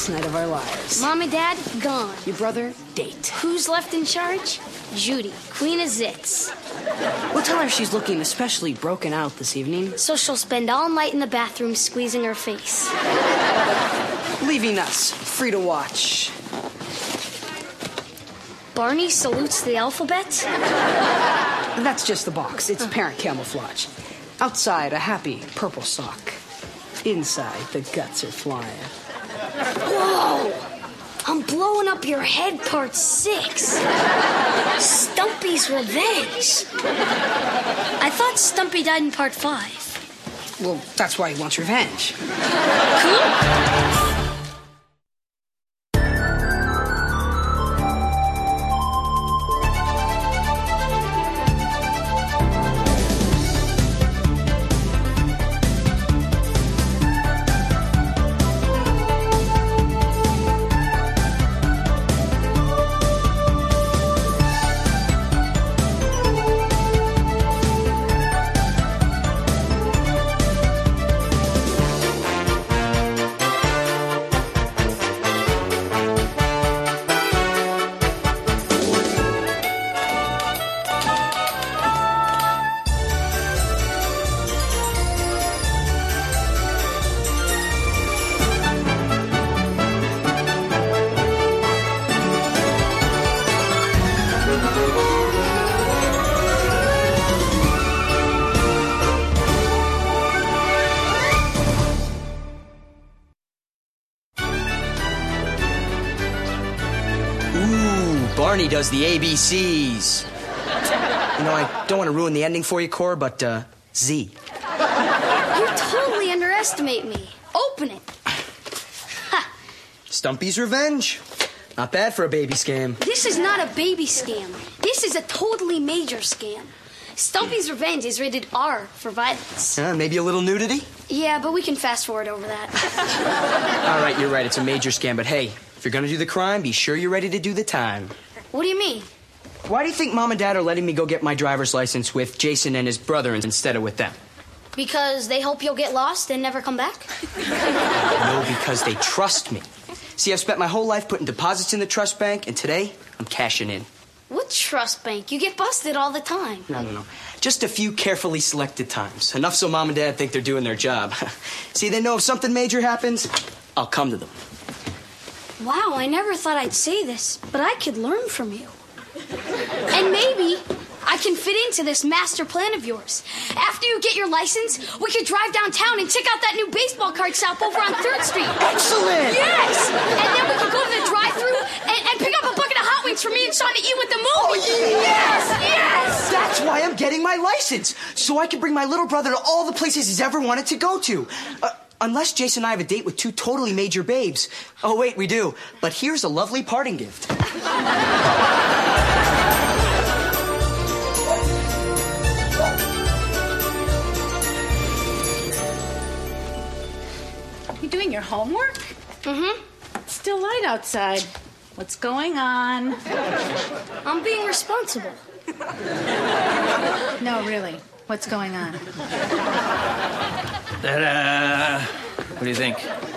best night of our lives. Mom and Dad, gone. Your brother, date. Who's left in charge? Judy, Queen of Zits. We'll tell her she's looking especially broken out this evening. So she'll spend all night in the bathroom squeezing her face. Leaving us free to watch. Barney salutes the alphabet? That's just the box. It's parent camouflage. Outside, a happy purple sock. Inside, the guts are flying. Whoa! I'm blowing up your head, part 6. Stumpy's revenge. I thought Stumpy died in part 5. Well, that's why he wants revenge. Cool. Barney does the ABCs. You know, I don't want to ruin the ending for you, Cor, but, Z. You totally underestimate me. Open it. Ha. Stumpy's revenge. Not bad for a baby scam. This is not a baby scam. This is a totally major scam. Stumpy's Revenge is rated R for violence. Maybe a little nudity? Yeah, but we can fast forward over that. All right, you're right. It's a major scam. But hey, if you're going to do the crime, be sure you're ready to do the time. What do you mean? Why do you think Mom and Dad are letting me go get my driver's license with Jason and his brother instead of with them? Because they hope you'll get lost and never come back? No, because they trust me. See, I've spent my whole life putting deposits in the trust bank, and today I'm cashing in. What trust bank? You get busted all the time. No. Just a few carefully selected times. Enough so Mom and Dad think they're doing their job. See, they know if something major happens, I'll come to them. Wow, I never thought I'd say this, but I could learn from you. And maybe I can fit into this master plan of yours. After you get your license, we could drive downtown and check out that new baseball card shop over on 3rd Street. Excellent! Yes! And then we could go to the drive-thru and pick up a bucket of Hot Wings for me and Sean to eat with the movie. Oh, yes! Yes! That's why I'm getting my license, so I can bring my little brother to all the places he's ever wanted to go to. Unless Jason and I have a date with 2 totally major babes. Oh, wait, we do. But here's a lovely parting gift. You doing your homework? Mm-hmm. It's still light outside. What's going on? I'm being responsible. No, really. What's going on? What do you think?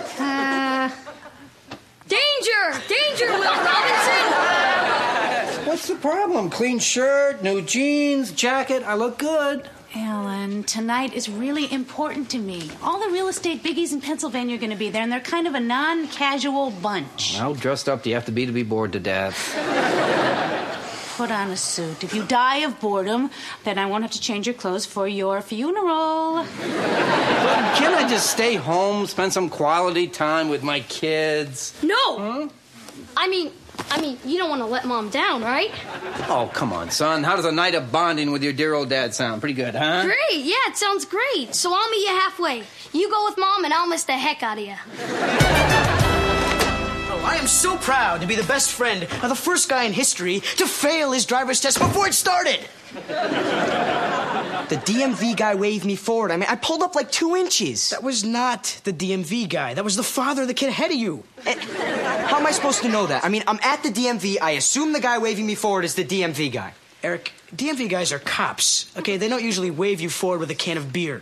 Danger! Danger, Will Robinson! What's the problem? Clean shirt, new jeans, jacket. I look good. Alan, tonight is really important to me. All the real estate biggies in Pennsylvania are going to be there, and they're kind of a non-casual bunch. How dressed up do you have to be bored to death? Put on a suit. If you die of boredom, then I won't have to change your clothes for your funeral. Can't I just stay home, spend some quality time with my kids? No! Huh? I mean, you don't want to let Mom down, right? Oh, come on, son. How does a night of bonding with your dear old dad sound? Pretty good, huh? Great, yeah, it sounds great. So I'll meet you halfway. You go with Mom, and I'll miss the heck out of you. I am so proud to be the best friend of the first guy in history to fail his driver's test before it started. The DMV guy waved me forward. I pulled up like 2 inches. That was not the DMV guy. That was the father of the kid ahead of you. How am I supposed to know that? I'm at the DMV. I assume the guy waving me forward is the DMV guy. Eric, DMV guys are cops, okay? They don't usually wave you forward with a can of beer.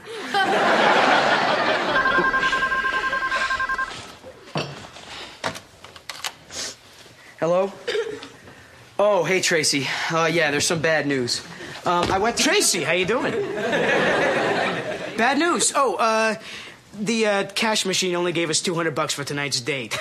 Hello? Oh, hey, Tracy. Yeah, there's some bad news. I went to... Tracy, how you doing? Bad news. Oh, the cash machine only gave us $200 for tonight's date.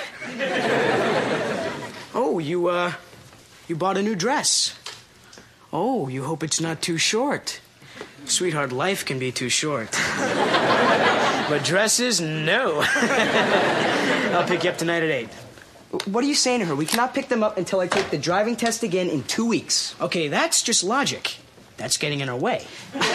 Oh, you bought a new dress. Oh, you hope it's not too short. Sweetheart, life can be too short. But dresses, no. I'll pick you up tonight at 8. What are you saying to her? We cannot pick them up until I take the driving test again in 2 weeks. Okay, that's just logic. That's getting in our way.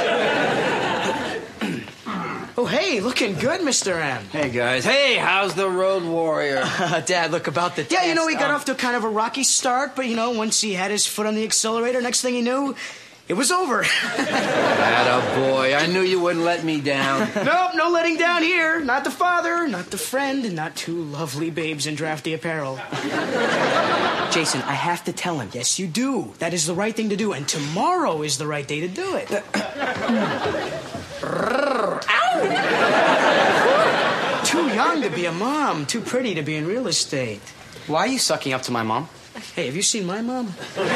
Oh, hey, looking good, Mr. M. Hey, guys. Hey, how's the road warrior? Dad, look, about the Yeah, test. he got off to kind of a rocky start, but, once he had his foot on the accelerator, next thing he knew, it was over. Attaboy. I knew you wouldn't let me down. Nope, no letting down here. Not the father, not the friend, and not two lovely babes in drafty apparel. Jason, I have to tell him. Yes, you do. That is the right thing to do, and tomorrow is the right day to do it. Too young to be a mom, too pretty to be in real estate. Why are you sucking up to my mom? Hey, have you seen my mom?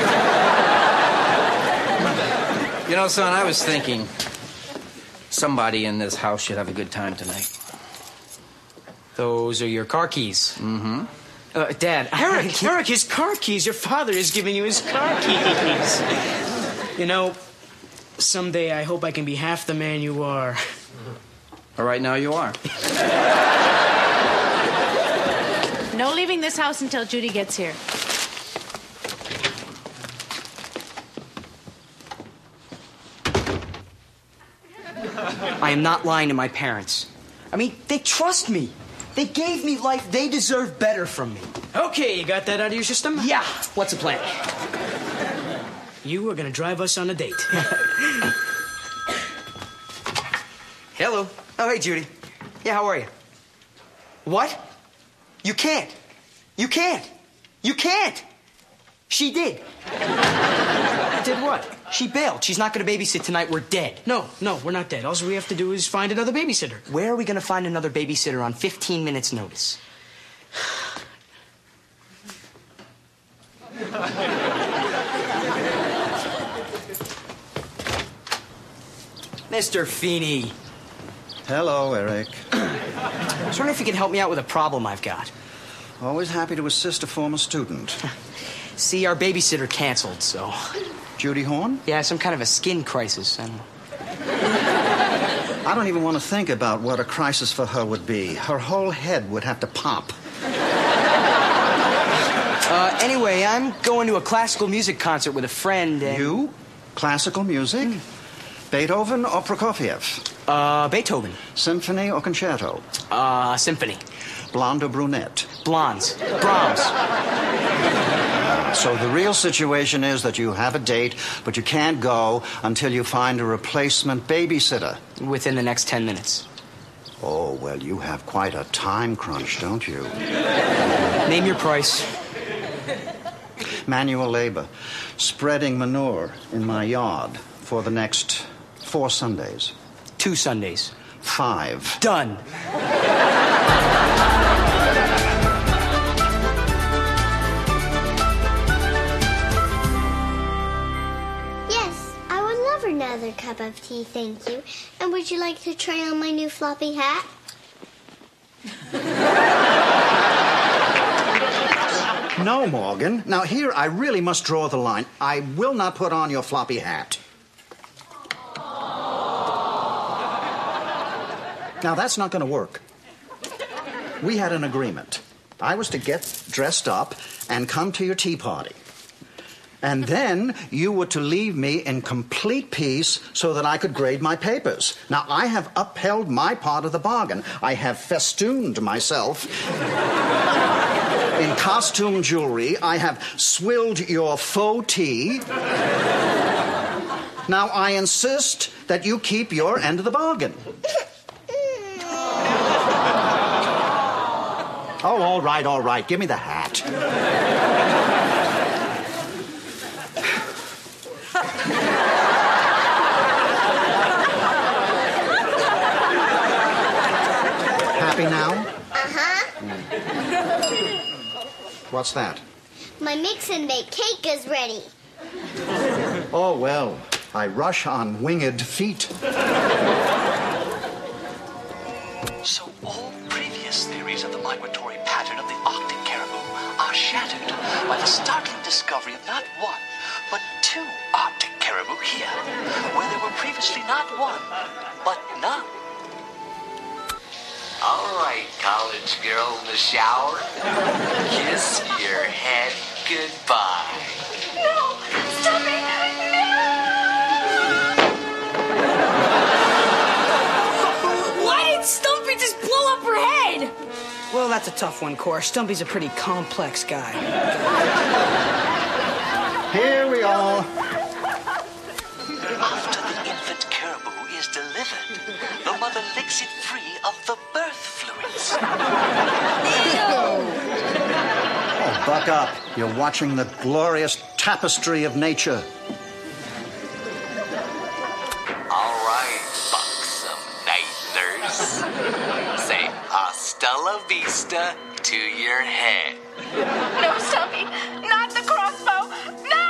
Son, I was thinking somebody in this house should have a good time tonight. Those are your car keys. Mm-hmm. Dad, Eric, his car keys. Your father is giving you his car keys. Someday I hope I can be half the man you are. All right, now you are. No leaving this house until Judy gets here. I am not lying to my parents. I mean, they trust me. They gave me life. They deserve better from me. Okay, you got that out of your system? Yeah. What's the plan? You are going to drive us on a date. Hello. Oh, hey, Judy. Yeah, how are you? What? You can't. You can't. You can't. She did. Did what? She bailed. She's not going to babysit tonight. We're dead. No, we're not dead. All we have to do is find another babysitter. Where are we going to find another babysitter on 15 minutes' notice? Mr. Feeney. Hello, Eric. I was wondering if you could help me out with a problem I've got. Always happy to assist a former student. See, our babysitter canceled, so... Judy Horn? Yeah, some kind of a skin crisis. I don't know. I don't even want to think about what a crisis for her would be. Her whole head would have to pop. Anyway, I'm going to a classical music concert with a friend and... You? Classical music? Beethoven or Prokofiev? Beethoven. Symphony or concerto? Symphony. Blonde or brunette? Blondes. Brahms. So the real situation is that you have a date, but you can't go until you find a replacement babysitter. Within the next 10 minutes. Oh, well, you have quite a time crunch, don't you? Name your price. Manual labor. Spreading manure in my yard for the next 4 Sundays. 2 Sundays. 5. Done. Another cup of tea, thank you. And would you like to try on my new floppy hat? No, Morgan. Now, here I really must draw the line. I will not put on your floppy hat. Now, that's not going to work. We had an agreement. I was to get dressed up and come to your tea party. And then you were to leave me in complete peace so that I could grade my papers. Now, I have upheld my part of the bargain. I have festooned myself in costume jewelry. I have swilled your faux tea. Now, I insist that you keep your end of the bargain. Oh, all right. Give me the hat. Happy now? Uh-huh. What's that? My mix and bake cake is ready. Oh, well, I rush on winged feet. So all previous theories of the migratory pattern of the Arctic caribou are shattered by the startling discovery of not one, but two Arctic caribou here, where there were previously not one, but none. All right, college girl in the shower. Kiss your head goodbye. No! Stop it! No! Why did Stumpy just blow up her head? Well, that's a tough one, Cor. Stumpy's a pretty complex guy. Here we are. After the infant caribou is delivered, the mother licks it free of the birth fluids. Oh, buck up. You're watching the glorious tapestry of nature. All right, buxom night nurse. Say hasta la vista to your head. No, Stumpy, not the crossbow. No!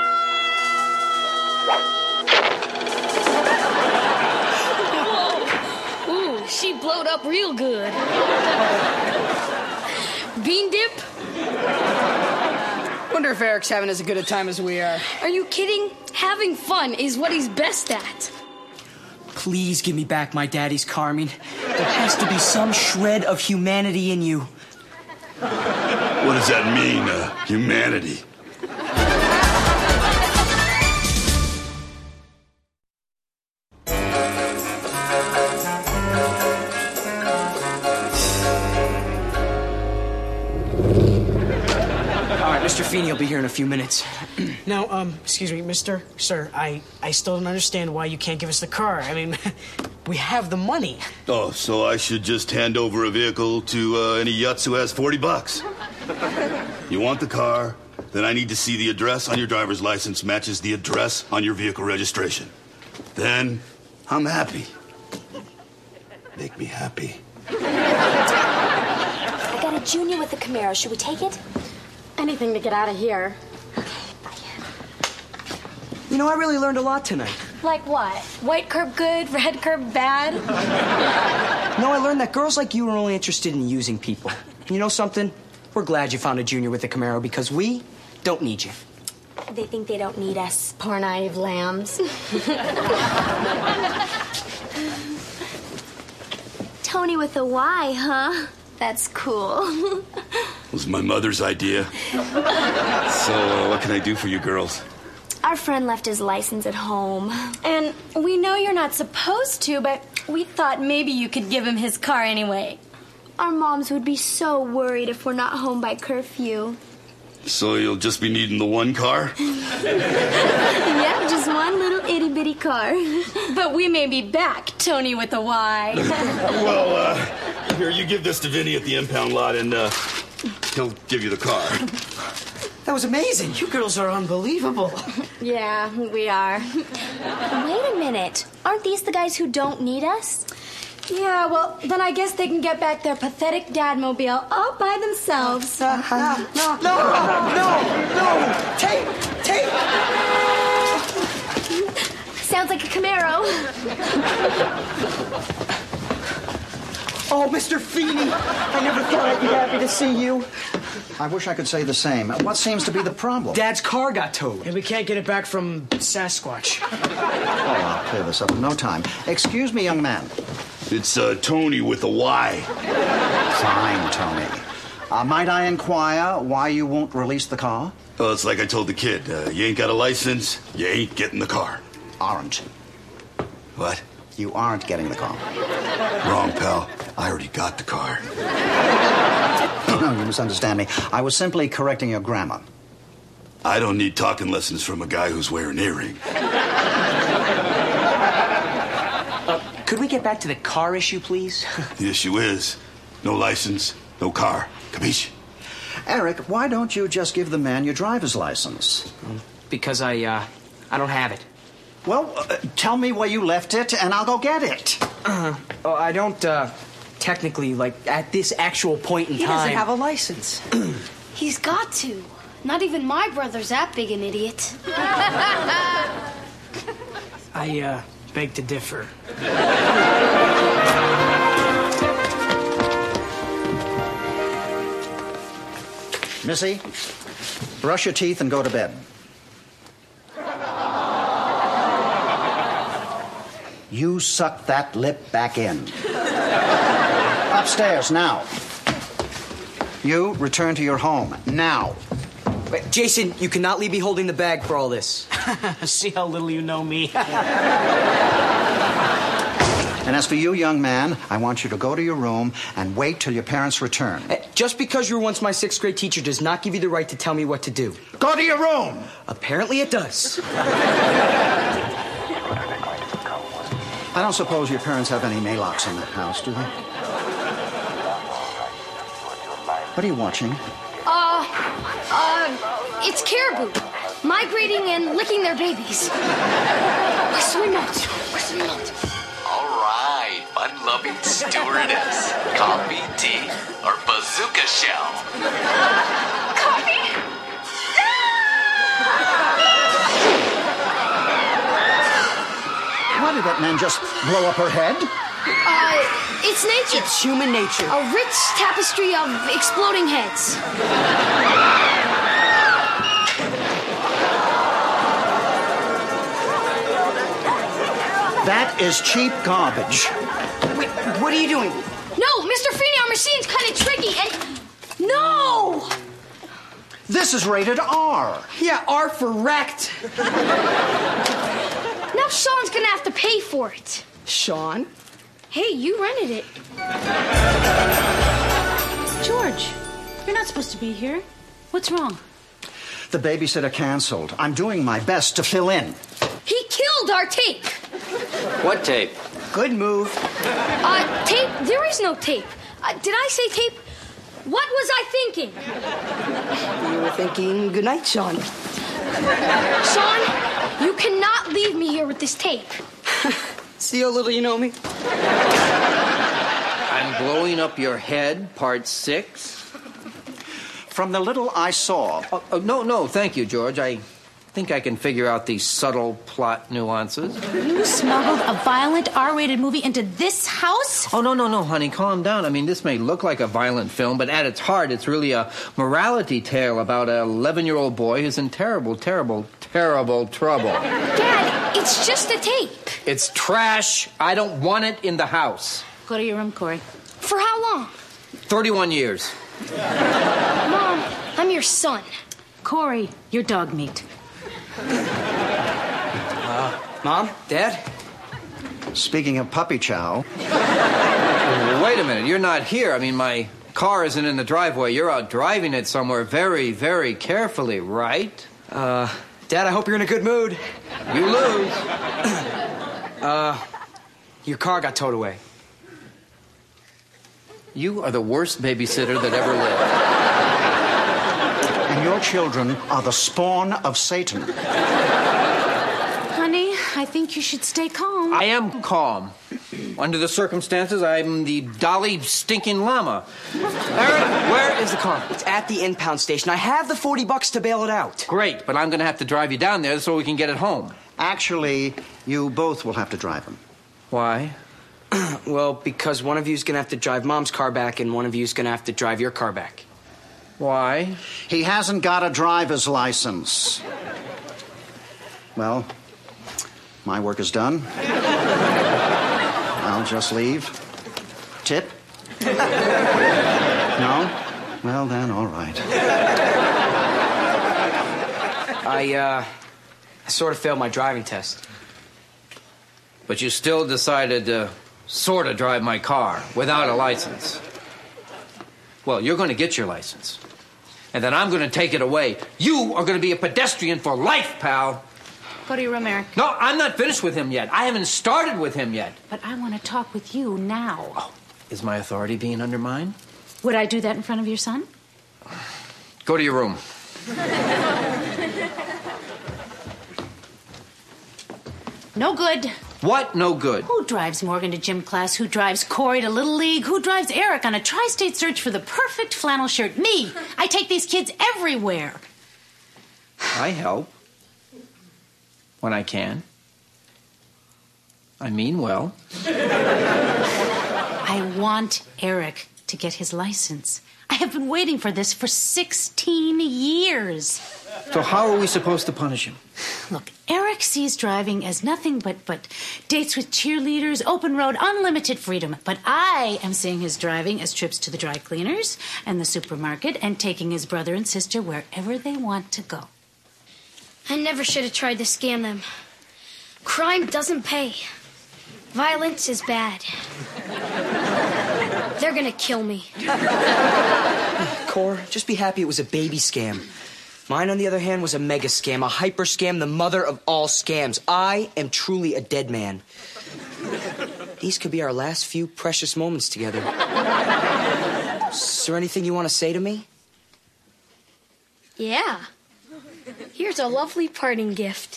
Ooh, she blowed up real good. Bean dip? Wonder if Eric's having as good a time as we are. Are you kidding? Having fun is what he's best at. Please give me back my daddy's car. I mean, there has to be some shred of humanity in you. What does that mean, humanity? Mr. Feeney will be here in a few minutes. Now, excuse me, Sir, I still don't understand why you can't give us the car. I mean, we have the money. Oh, so I should just hand over a vehicle to any yutz who has $40. You want the car? Then I need to see the address on your driver's license matches the address on your vehicle registration. Then I'm happy. Make me happy. I got a Junior with the Camaro. Should we take it? Anything to get out of here. You know, I really learned a lot tonight. Like what? White curb good, red curb bad? No, I learned that girls like you are only interested in using people. And you know something? We're glad you found a Junior with a Camaro because we don't need you. They think they don't need us. Poor naive lambs. Tony with a Y, huh? That's cool. Was my mother's idea. So, what can I do for you girls? Our friend left his license at home. And we know you're not supposed to, but we thought maybe you could give him his car anyway. Our moms would be so worried if we're not home by curfew. So you'll just be needing the one car? Yeah, just one little itty-bitty car. But we may be back, Tony with a Y. Well, here, you give this to Vinny at the impound lot, and he'll give you the car. That was amazing. You girls are unbelievable. Yeah, we are. Wait a minute. Aren't these the guys who don't need us? Yeah, well, then I guess they can get back their pathetic dadmobile all by themselves. No. Tape. Sounds like a Camaro. Oh, Mr. Feeney, I never thought I'd be happy to see you. I wish I could say the same. What seems to be the problem? Dad's car got towed. And we can't get it back from Sasquatch. Oh, I'll clear this up in no time. Excuse me, young man. It's Tony with a Y. Fine, Tony. Might I inquire why you won't release the car? Well, it's like I told the kid. You ain't got a license, you ain't getting the car. Aren't. What? You aren't getting the car. Wrong, pal. I already got the car. No, you misunderstand me. I was simply correcting your grammar. I don't need talking lessons from a guy who's wearing earrings. Could we get back to the car issue, please? The issue is, no license, no car. Capiche? Eric, why don't you just give the man your driver's license? Because I don't have it. Well, tell me where you left it, and I'll go get it. Oh, I don't, technically, like, at this actual point in time... He doesn't have a license. He's got to. Not even my brother's that big an idiot. I beg to differ. Missy, brush your teeth and go to bed. You suck that lip back in. Upstairs, now. You return to your home, now. Wait, Jason, you cannot leave me holding the bag for all this. See how little you know me. And as for you, young man, I want you to go to your room and wait till your parents return. Just because you were once my 6th grade teacher does not give you the right to tell me what to do. Go to your room! Apparently it does. I don't suppose your parents have any Maylocks in the house, do they? What are you watching? It's caribou. Migrating and licking their babies. Where's the remote? Where's the remote? All right, fun-loving stewardess. Coffee, tea, or bazooka shell? Coffee? Why did that man just blow up her head? It's nature. It's human nature. A rich tapestry of exploding heads. That is cheap garbage. Wait, what are you doing? No, Mr. Feeney, our machine's kind of tricky, and... No! This is rated R. Yeah, R for wrecked. Now Sean's gonna have to pay for it. Sean? Hey, you rented it. George, you're not supposed to be here. What's wrong? The babysitter canceled. I'm doing my best to fill in. He killed our tape. What tape? Good move. Tape? There is no tape. Did I say tape? What was I thinking? You were thinking good night, Sean. Sean, you cannot leave me here with this tape. See how little you know me? I'm blowing up your head, part 6. From the little I saw... No, thank you, George. I think I can figure out these subtle plot nuances. You smuggled a violent R-rated movie into this house? Oh, no, honey, calm down. I mean, this may look like a violent film, but at its heart, it's really a morality tale about an 11-year-old boy who's in terrible trouble. Dad, it's just a tape. It's trash. I don't want it in the house. Go to your room, Corey. For how long? 31 years. Mom, I'm your son. Corey, you're dog meat. Mom? Dad? Speaking of puppy chow... Wait a minute, you're not here. I mean, my car isn't in the driveway. You're out driving it somewhere very, very carefully, right? Dad, I hope you're in a good mood. You lose. Your car got towed away. You are the worst babysitter that ever lived. And your children are the spawn of Satan. Honey, I think you should stay calm. I am calm. Under the circumstances, I'm the Dalai stinking llama. Aaron, where is the car? It's at the impound station. I have the $40 to bail it out. Great, but I'm going to have to drive you down there so we can get it home. Actually, you both will have to drive him. Why? Well, because one of you's going to have to drive Mom's car back and one of you's going to have to drive your car back. Why? He hasn't got a driver's license. Well, my work is done. I'll just leave. Tip? No? Well, then, all right. I sort of failed my driving test. But you still decided to sort of drive my car without a license. Well, you're going to get your license. And then I'm going to take it away. You are going to be a pedestrian for life, pal. Go to your room, Eric. No, I'm not finished with him yet. I haven't started with him yet. But I want to talk with you now. Oh, is my authority being undermined? Would I do that in front of your son? Go to your room. No good. What? No good. Who drives Morgan to gym class? Who drives Corey to Little League? Who drives Eric on a tri-state search for the perfect flannel shirt? Me. I take these kids everywhere. I help. When I can. I mean well. I want Eric to get his license. I have been waiting for this for 16 years. So how are we supposed to punish him? Look, Eric sees driving as nothing but dates with cheerleaders, open road, unlimited freedom. But I am seeing his driving as trips to the dry cleaners and the supermarket and taking his brother and sister wherever they want to go. I never should have tried to scam them. Crime doesn't pay. Violence is bad. They're gonna kill me. Cor, just be happy it was a baby scam. Mine, on the other hand, was a mega scam, a hyper scam, the mother of all scams. I am truly a dead man. These could be our last few precious moments together. Is there anything you want to say to me? Yeah. Here's a lovely parting gift.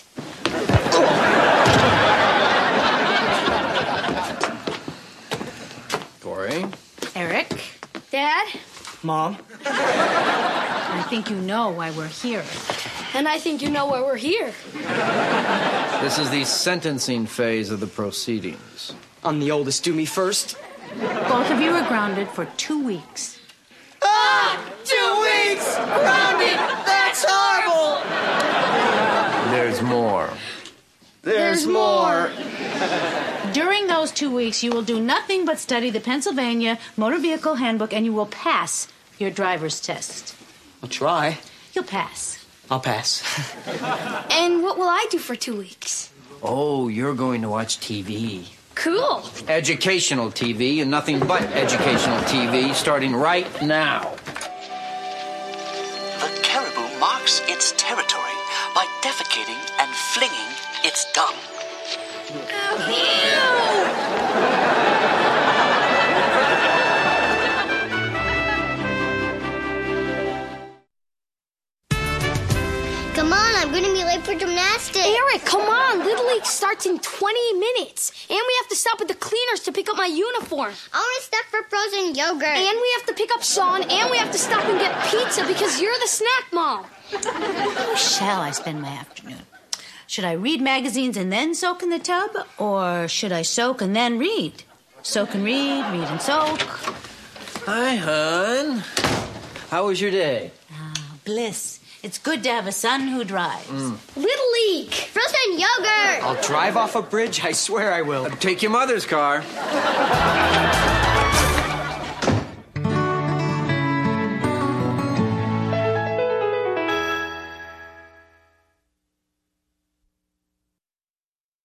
Corey? Eric? Dad? Mom? I think you know why we're here. And I think you know why we're here. This is the sentencing phase of the proceedings. I'm the oldest. Do me first. Both of you are grounded for 2 weeks. Ah! 2 weeks! Grounded! That's horrible! There's more. There's more. During those 2 weeks, you will do nothing but study the Pennsylvania Motor Vehicle Handbook, and you will pass your driver's test. I'll try. You'll pass. I'll pass. And what will I do for 2 weeks? Oh, you're going to watch TV. Cool. Educational TV and nothing but educational TV starting right now. The caribou marks its territory by defecating and flinging its dung. Come on, I'm going to be late for gymnastics. Eric, come on. Little League starts in 20 minutes. And we have to stop at the cleaners to pick up my uniform. I want to stop for frozen yogurt. And we have to pick up Sean. And we have to stop and get pizza because you're the snack mom. How shall I spend my afternoon? Should I read magazines and then soak in the tub? Or should I soak and then read? Soak and read, read and soak. Hi, hon. How was your day? Bliss. It's good to have a son who drives. Little League. Frozen yogurt. I'll drive off a bridge. I swear I will. Take your mother's car.